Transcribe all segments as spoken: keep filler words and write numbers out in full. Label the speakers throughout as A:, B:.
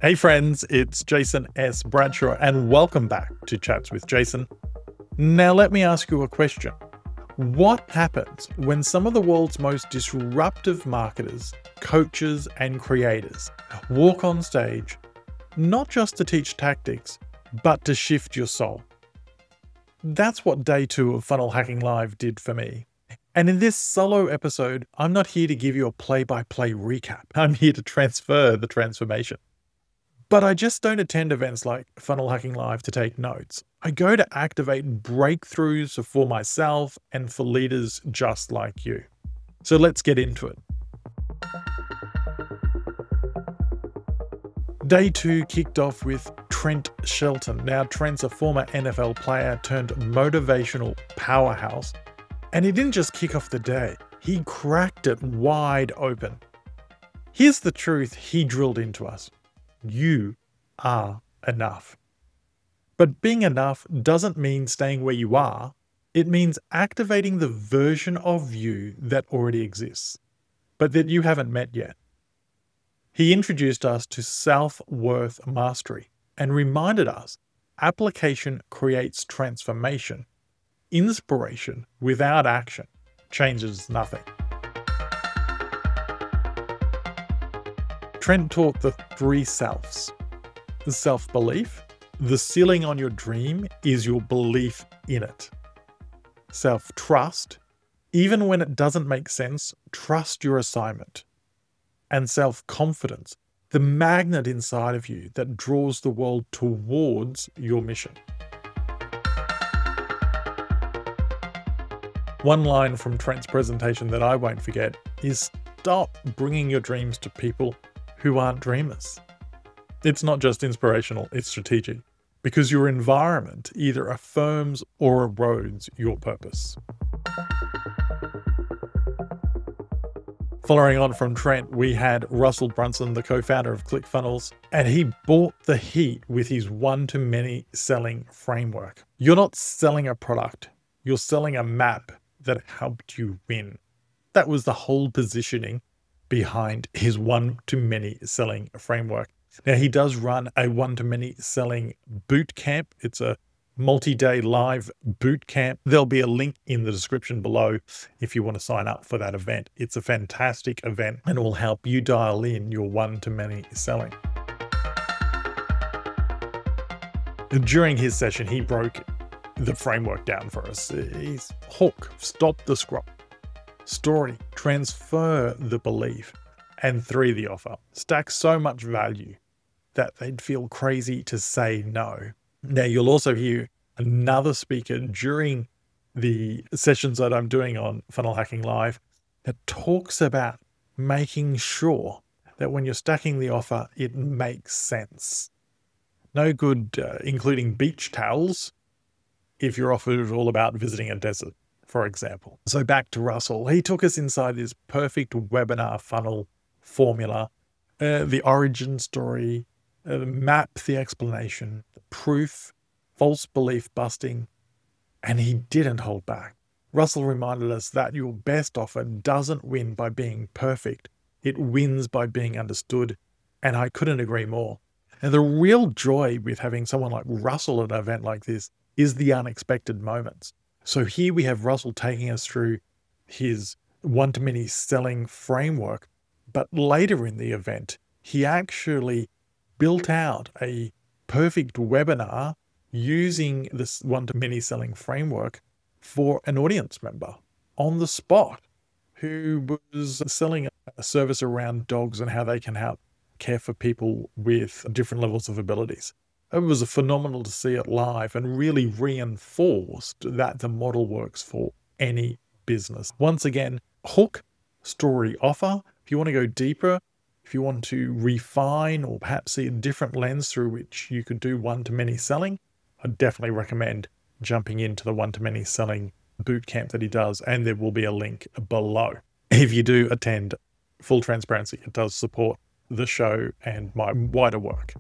A: Hey friends, it's Jason S. Bradshaw and welcome back to Chats with Jason. Now let me ask you a question. What happens when some of the world's most disruptive marketers, coaches and creators walk on stage, not just to teach tactics, but to shift your soul? That's what day two of Funnel Hacking Live did for me. And in this solo episode, I'm not here to give you a play-by-play recap. I'm here to transfer the transformation. But I just don't attend events like Funnel Hacking Live to take notes. I go to activate breakthroughs for myself and for leaders just like you. So let's get into it. Day two kicked off with Trent Shelton. Now, Trent's a former N F L player turned motivational powerhouse. And he didn't just kick off the day, he cracked it wide open. Here's the truth he drilled into us. You are enough. But being enough doesn't mean staying where you are. It means activating the version of you that already exists, but that you haven't met yet. He introduced us to self-worth mastery and reminded us application creates transformation. Inspiration without action changes nothing. Trent taught the three selves. The self-belief, the ceiling on your dream is your belief in it. Self-trust, even when it doesn't make sense, trust your assignment. And self-confidence, the magnet inside of you that draws the world towards your mission. One line from Trent's presentation that I won't forget is stop bringing your dreams to people who aren't dreamers. It's not just inspirational, it's strategic, because your environment either affirms or erodes your purpose. Following on from Trent, we had Russell Brunson, the co-founder of ClickFunnels, and he brought the heat with his one-to-many selling framework. You're not selling a product, you're selling a map that helped you win. That was the whole positioning behind his one-to-many selling framework. Now, he does run a one-to-many selling boot camp. It's a multi-day live boot camp. There'll be a link in the description below if you want to sign up for that event. It's a fantastic event and it will help you dial in your one-to-many selling. During his session, he broke the framework down for us. He's hook, stop the scroll. Story, transfer the belief, and three, the offer. Stack so much value that they'd feel crazy to say no. Now, you'll also hear another speaker during the sessions that I'm doing on Funnel Hacking Live that talks about making sure that when you're stacking the offer, it makes sense. No good uh, including beach towels if your offer is all about visiting a desert, for example. So back to Russell. He took us inside this perfect webinar funnel formula, uh, the origin story, uh, map, the explanation, the proof, false belief busting, and he didn't hold back. Russell reminded us that your best offer doesn't win by being perfect. It wins by being understood, and I couldn't agree more. And the real joy with having someone like Russell at an event like this is the unexpected moments. So here we have Russell taking us through his one-to-many selling framework, but later in the event, he actually built out a perfect webinar using this one-to-many selling framework for an audience member on the spot who was selling a service around dogs and how they can help care for people with different levels of abilities. It was phenomenal to see it live and really reinforced that the model works for any business. Once again, hook, story, offer. If you want to go deeper, if you want to refine or perhaps see a different lens through which you could do one-to-many selling, I definitely recommend jumping into the one-to-many selling bootcamp that he does, and there will be a link below. If you do attend, full transparency, it does support the show and my wider work.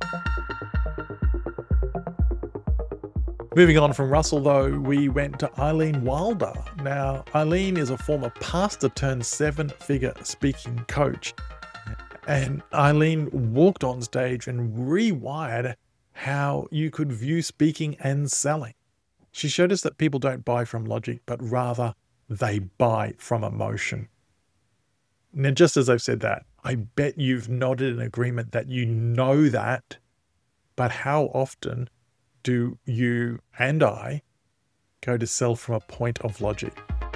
A: Moving on from Russell, though, we went to Eileen Wilder. Now, Eileen is a former pastor turned seven-figure speaking coach. And Eileen walked on stage and rewired how you could view speaking and selling. She showed us that people don't buy from logic, but rather they buy from emotion. Now, just as I've said that, I bet you've nodded in agreement that you know that, but how often do you and I go to sell from a point of logic?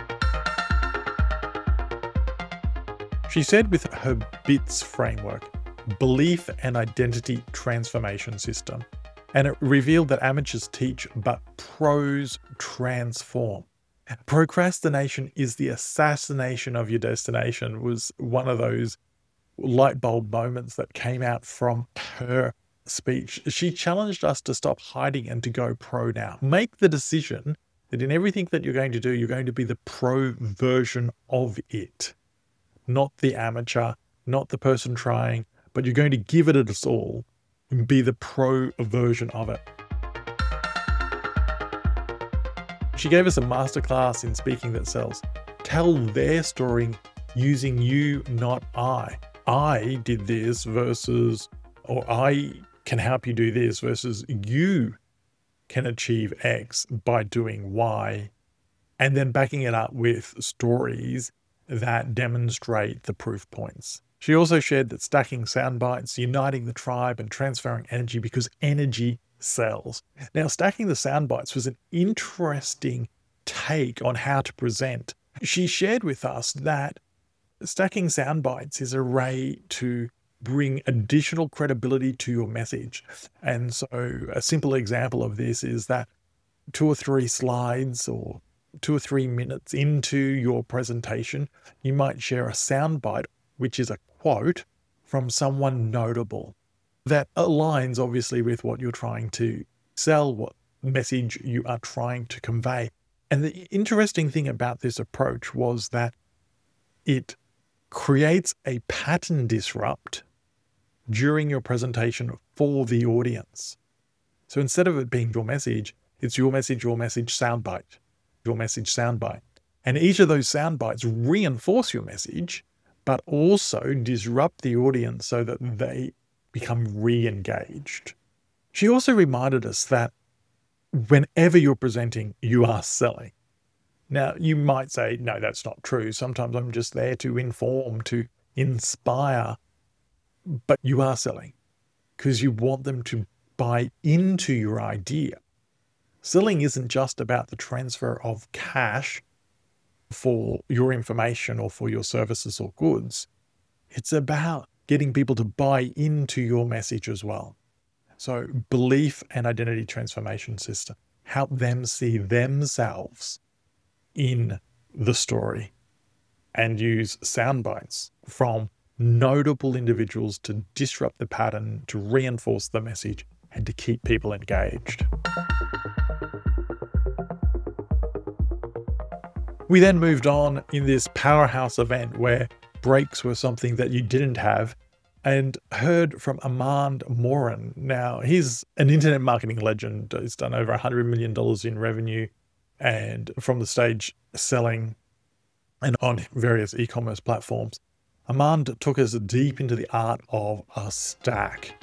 A: She said with her BITS framework, Belief and Identity Transformation System, and it revealed that amateurs teach, but pros transform. Procrastination is the assassination of your destination was one of those light bulb moments that came out from her speech. She challenged us to stop hiding and to go pro now. Make the decision that in everything that you're going to do, you're going to be the pro version of it. Not the amateur, not the person trying, but you're going to give it its all and be the pro version of it. She gave us a masterclass in Speaking That Sells. Tell their story using you, not I. I did this versus, or I can help you do this versus you can achieve X by doing Y, and then backing it up with stories that demonstrate the proof points. She also shared that stacking sound bites, uniting the tribe, and transferring energy because energy sells. Now, stacking the sound bites was an interesting take on how to present. She shared with us that stacking sound bites is a way to bring additional credibility to your message. And so a simple example of this is that two or three slides or two or three minutes into your presentation, you might share a soundbite, which is a quote from someone notable that aligns obviously with what you're trying to sell, what message you are trying to convey. And the interesting thing about this approach was that it creates a pattern disrupt during your presentation for the audience. So instead of it being your message, it's your message, your message, soundbite. Your message soundbite. And each of those sound bites reinforce your message, but also disrupt the audience so that they become re-engaged. She also reminded us that whenever you're presenting, you are selling. Now, you might say, no, that's not true. Sometimes I'm just there to inform, to inspire, but you are selling because you want them to buy into your idea. Selling isn't just about the transfer of cash for your information or for your services or goods. It's about getting people to buy into your message as well. So belief and identity transformation system, help them see themselves in the story and use sound bites from notable individuals to disrupt the pattern, to reinforce the message, and to keep people engaged. We then moved on in this powerhouse event where breaks were something that you didn't have, and heard from Armand Morin. Now, he's an internet marketing legend. He's done over one hundred million dollars in revenue and from the stage selling and on various e-commerce platforms. Armand took us deep into the art of a stack.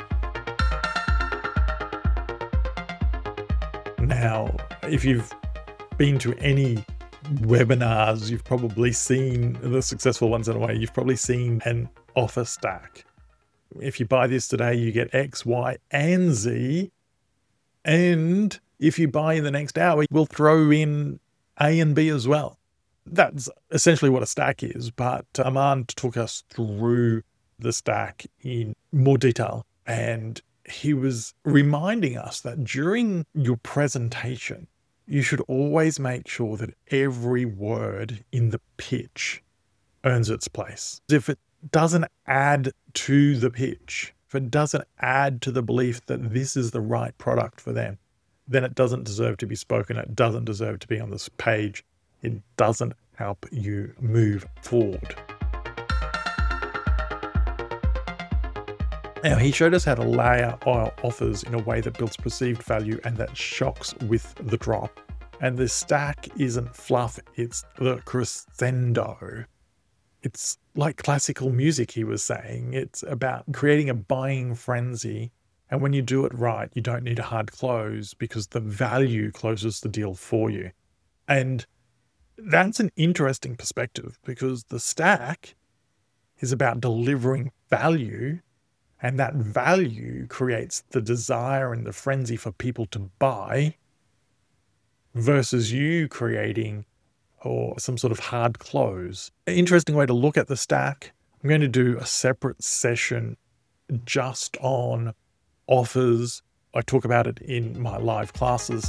A: Now, if you've been to any webinars, you've probably seen the successful ones in a way. You've probably seen an offer stack. If you buy this today, you get X, Y, and Z. And if you buy in the next hour, we'll throw in A and B as well. That's essentially what a stack is. But Armand took us through the stack in more detail. And he was reminding us that during your presentation, you should always make sure that every word in the pitch earns its place. If it doesn't add to the pitch, if it doesn't add to the belief that this is the right product for them, then it doesn't deserve to be spoken. It doesn't deserve to be on this page. It doesn't help you move forward. Now, he showed us how to layer our offers in a way that builds perceived value and that shocks with the drop. And the stack isn't fluff, it's the crescendo. It's like classical music, he was saying. It's about creating a buying frenzy. And when you do it right, you don't need a hard close because the value closes the deal for you. And that's an interesting perspective because the stack is about delivering value, and that value creates the desire and the frenzy for people to buy versus you creating or some sort of hard close. An interesting way to look at the stack. I'm going to do a separate session just on offers. I talk about it in my live classes.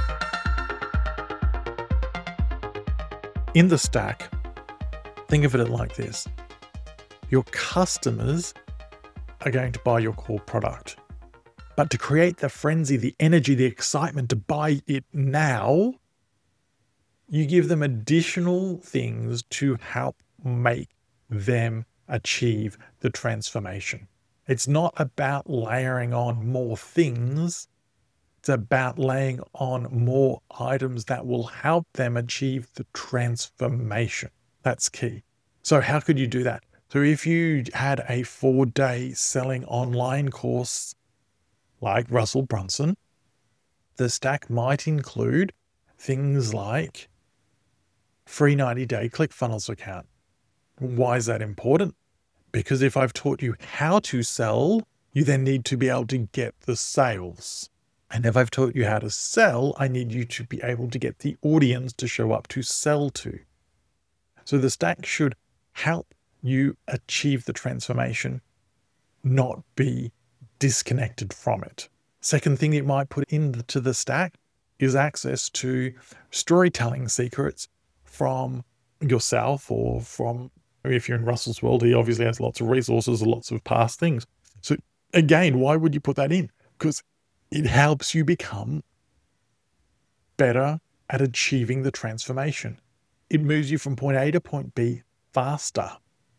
A: In the stack, think of it like this. Your customers are going to buy your core product. But to create the frenzy, the energy, the excitement to buy it now, you give them additional things to help make them achieve the transformation. It's not about layering on more things. It's about laying on more items that will help them achieve the transformation. That's key. So how could you do that? So if you had a four-day selling online course like Russell Brunson, the stack might include things like free ninety-day ClickFunnels account. Why is that important? Because if I've taught you how to sell, you then need to be able to get the sales. And if I've taught you how to sell, I need you to be able to get the audience to show up to sell to. So the stack should help you achieve the transformation, not be disconnected from it. Second thing you might put into the stack is access to storytelling secrets from yourself or from, if you're in Russell's world, he obviously has lots of resources, lots of past things. So again, why would you put that in? Because it helps you become better at achieving the transformation. It moves you from point A to point B faster.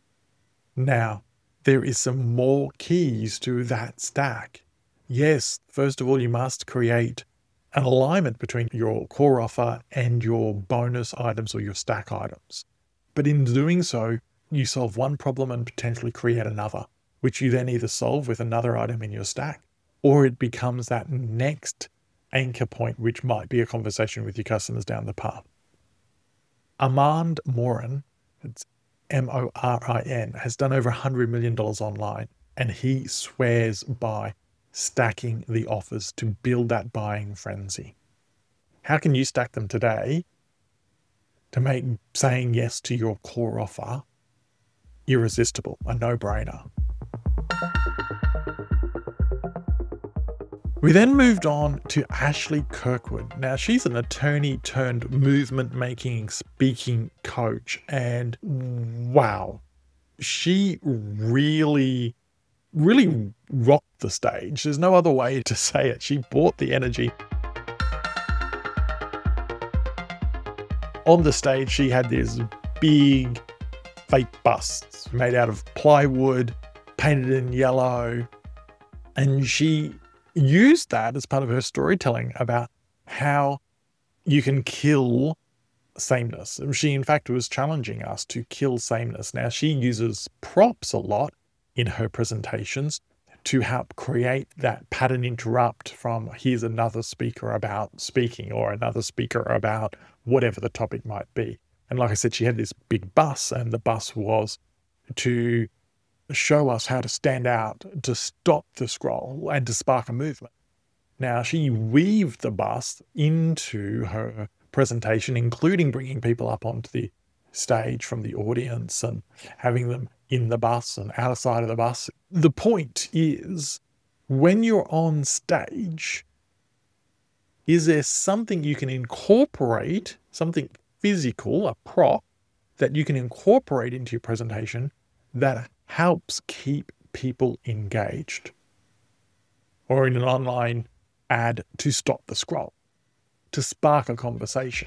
A: Now, there is some more keys to that stack. Yes, first of all, you must create an alignment between your core offer and your bonus items or your stack items. But in doing so, you solve one problem and potentially create another, which you then either solve with another item in your stack, or it becomes that next anchor point, which might be a conversation with your customers down the path. Armand Morin, it's M O R I N, has done over one hundred million dollars online, and he swears by stacking the offers to build that buying frenzy. How can you stack them today to make saying yes to your core offer irresistible, a no-brainer? We then moved on to Ashley Kirkwood. Now, she's an attorney turned movement making speaking coach. And wow, she really, really rocked the stage. There's no other way to say it. She brought the energy. On the stage, she had these big fake busts made out of plywood, painted in yellow. And she used that as part of her storytelling about how you can kill sameness. She, in fact, was challenging us to kill sameness. Now, she uses props a lot in her presentations to help create that pattern interrupt from here's another speaker about speaking or another speaker about whatever the topic might be. And like I said, she had this big bus, and the bus was to show us how to stand out, to stop the scroll, and to spark a movement. Now, she weaved the bus into her presentation, including bringing people up onto the stage from the audience and having them in the bus and outside of the bus. The point is, when you're on stage, is there something you can incorporate, something physical, a prop, that you can incorporate into your presentation that helps keep people engaged? Or in an online ad, to stop the scroll, to spark a conversation.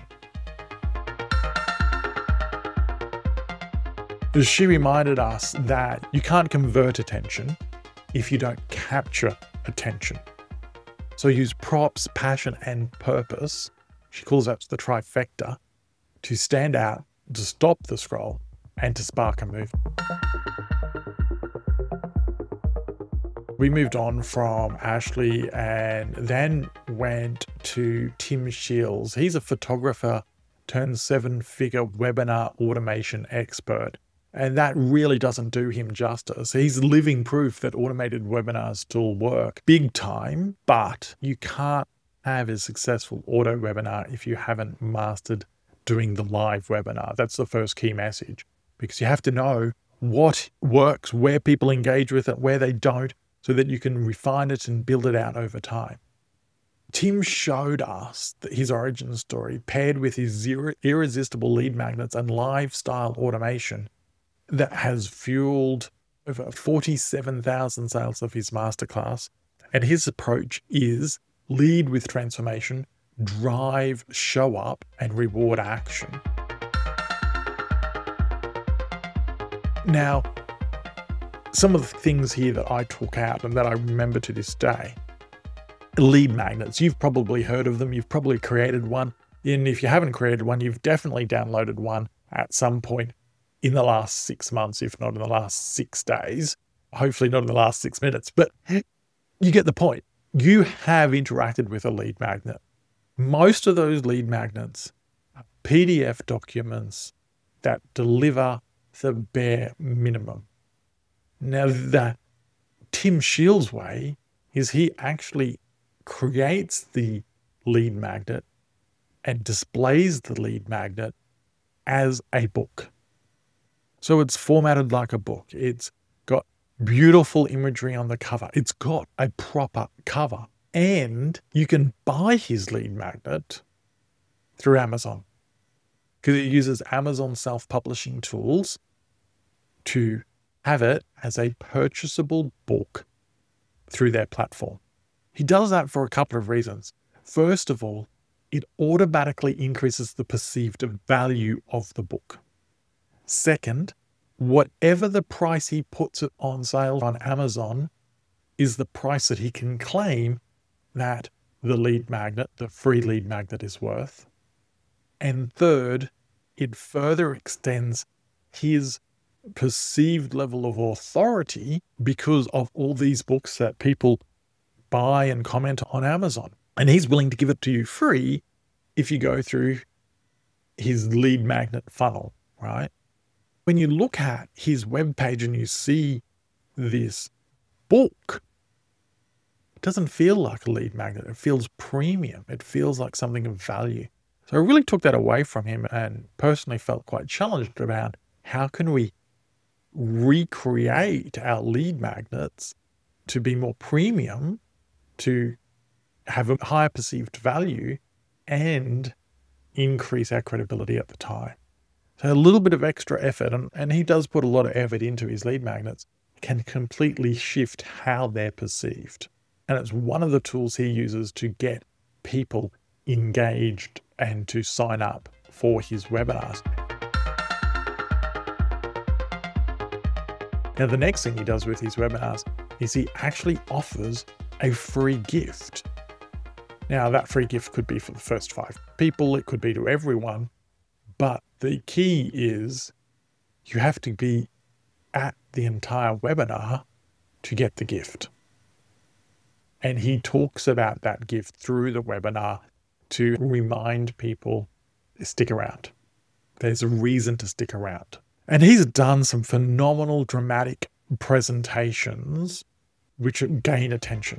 A: She reminded us that you can't convert attention if you don't capture attention. So use props, passion, and purpose. She calls that the trifecta, to stand out, to stop the scroll, and to spark a movement. We moved on from Ashley and then went to Tim Shields. He's a photographer turned seven-figure webinar automation expert. And that really doesn't do him justice. He's living proof that automated webinars still work big time, but you can't have a successful auto webinar if you haven't mastered doing the live webinar. That's the first key message, because you have to know what works, where people engage with it, where they don't, so that you can refine it and build it out over time. Tim showed us that his origin story paired with his zero, irresistible lead magnets and lifestyle automation that has fueled over forty-seven thousand sales of his masterclass. And his approach is lead with transformation, drive, show up, and reward action. Now, some of the things here that I took out and that I remember to this day, lead magnets. You've probably heard of them. You've probably created one. And if you haven't created one, you've definitely downloaded one at some point in the last six months, if not in the last six days, hopefully not in the last six minutes, but you get the point. You have interacted with a lead magnet. Most of those lead magnets are P D F documents that deliver the bare minimum. Now, the Tim Shields way is he actually creates the lead magnet and displays the lead magnet as a book. So it's formatted like a book. It's got beautiful imagery on the cover. It's got a proper cover. And you can buy his lead magnet through Amazon, because it uses Amazon self-publishing tools to have it as a purchasable book through their platform. He does that for a couple of reasons. First of all, it automatically increases the perceived value of the book. Second, whatever the price he puts it on sale on Amazon is the price that he can claim that the lead magnet, the free lead magnet, is worth. And third, it further extends his perceived level of authority because of all these books that people buy and comment on Amazon. And he's willing to give it to you free if you go through his lead magnet funnel, right? When you look at his webpage and you see this book, it doesn't feel like a lead magnet. It feels premium. It feels like something of value. So I really took that away from him and personally felt quite challenged about how can we recreate our lead magnets to be more premium, to have a higher perceived value and increase our credibility at the time. So a little bit of extra effort, and, and he does put a lot of effort into his lead magnets, can completely shift how they're perceived. And it's one of the tools he uses to get people engaged and to sign up for his webinars. Now, the next thing he does with his webinars is he actually offers a free gift. Now, that free gift could be for the first five people. It could be to everyone. But the key is you have to be at the entire webinar to get the gift. And he talks about that gift through the webinar to remind people to stick around. There's a reason to stick around. And he's done some phenomenal dramatic presentations which gain attention.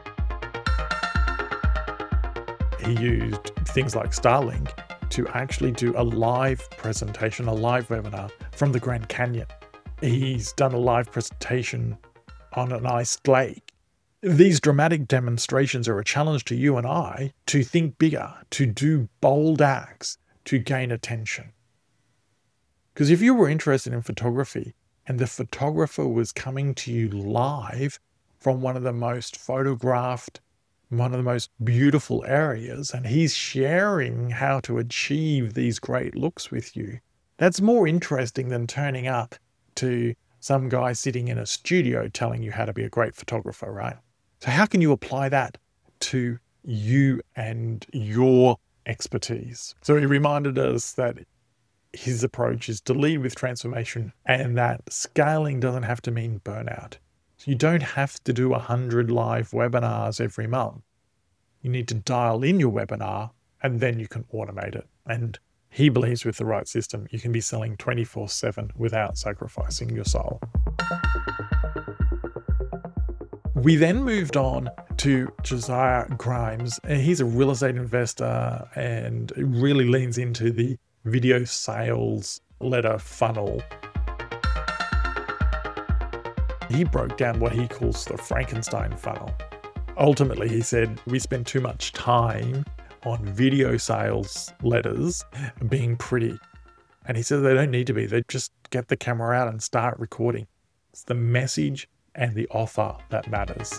A: He used things like Starlink to actually do a live presentation, a live webinar from the Grand Canyon. He's done a live presentation on an iced lake. These dramatic demonstrations are a challenge to you and I to think bigger, to do bold acts, to gain attention. Because if you were interested in photography and the photographer was coming to you live from one of the most photographed, one of the most beautiful areas, and he's sharing how to achieve these great looks with you, that's more interesting than turning up to some guy sitting in a studio telling you how to be a great photographer, right? So how can you apply that to you and your expertise? So he reminded us that his approach is to lead with transformation, and that scaling doesn't have to mean burnout. So you don't have to do one hundred live webinars every month. You need to dial in your webinar, and then you can automate it. And he believes with the right system, you can be selling twenty-four seven without sacrificing your soul. We then moved on to Josiah Grimes. He's a real estate investor and really leans into the video sales letter funnel. He broke down what he calls the Frankenstein funnel. Ultimately, he said, we spend too much time on video sales letters being pretty. And he said they don't need to be. They just get the camera out and start recording. It's the message and the offer that matters.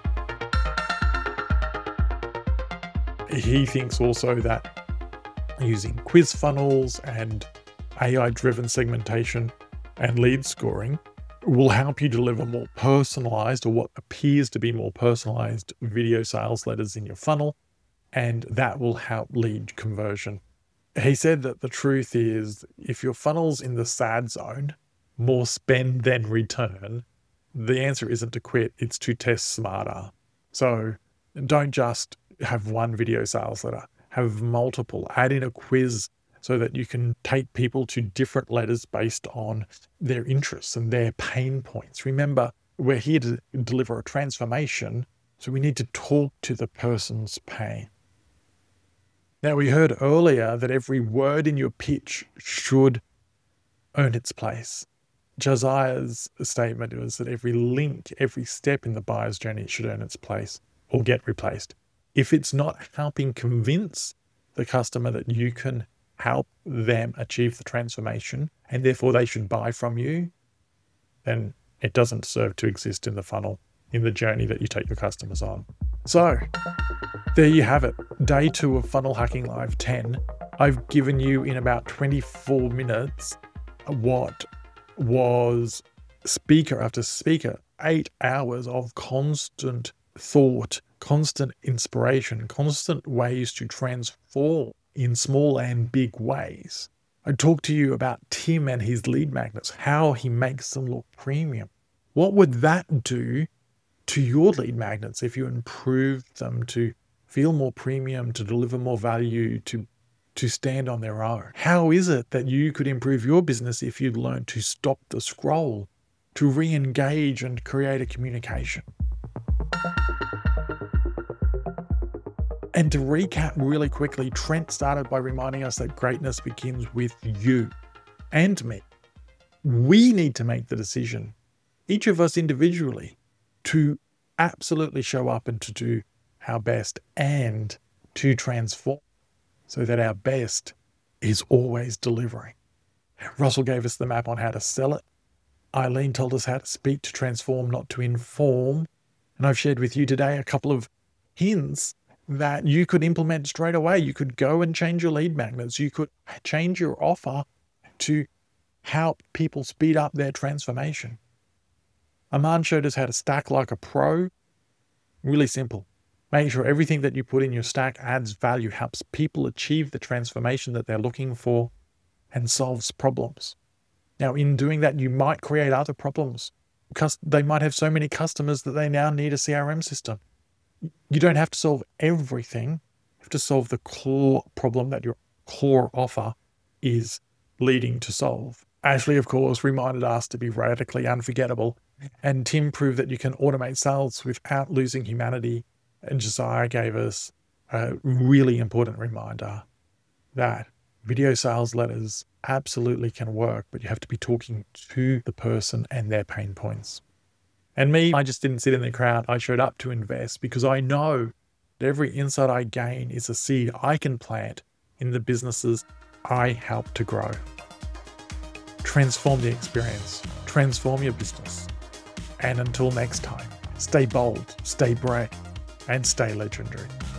A: He thinks also that using quiz funnels and A I-driven segmentation and lead scoring will help you deliver more personalized, or what appears to be more personalized, video sales letters in your funnel, and that will help lead conversion. He said that the truth is, if your funnel's in the sad zone, more spend than return, the answer isn't to quit, it's to test smarter. So don't just have one video sales letter, have multiple, add in a quiz so that you can take people to different letters based on their interests and their pain points. Remember, we're here to deliver a transformation, so we need to talk to the person's pain. Now, we heard earlier that every word in your pitch should earn its place. Josiah's statement was that every link, every step in the buyer's journey should earn its place or get replaced. If it's not helping convince the customer that you can help them achieve the transformation and therefore they should buy from you, then it doesn't serve to exist in the funnel, in the journey that you take your customers on. So there you have it. Day two of Funnel Hacking Live ten. I've given you in about twenty-four minutes what was speaker after speaker, eight hours of constant thought, constant inspiration, constant ways to transform in small and big ways. I talked to you about Tim and his lead magnets, how he makes them look premium. What would that do to your lead magnets if you improved them to feel more premium, to deliver more value, to to stand on their own? How is it that you could improve your business if you'd learned to stop the scroll, to re-engage and create a communication? And to recap really quickly, Trent started by reminding us that greatness begins with you and me. We need to make the decision, each of us individually, to absolutely show up and to do our best and to transform, so that our best is always delivering. Russell gave us the map on how to sell it. Eileen told us how to speak to transform, not to inform. And I've shared with you today a couple of hints that you could implement straight away. You could go and change your lead magnets. You could change your offer to help people speed up their transformation. Aman showed us how to stack like a pro. Really simple. Make sure everything that you put in your stack adds value, helps people achieve the transformation that they're looking for, and solves problems. Now, in doing that, you might create other problems because they might have so many customers that they now need a C R M system. You don't have to solve everything. You have to solve the core problem that your core offer is leading to solve. Ashley, of course, reminded us to be radically unforgettable, and Tim proved that you can automate sales without losing humanity. And Josiah gave us a really important reminder that video sales letters absolutely can work, but you have to be talking to the person and their pain points. And me, I just didn't sit in the crowd. I showed up to invest because I know that every insight I gain is a seed I can plant in the businesses I help to grow. Transform the experience, transform your business. And until next time, stay bold, stay brave, and stay legendary.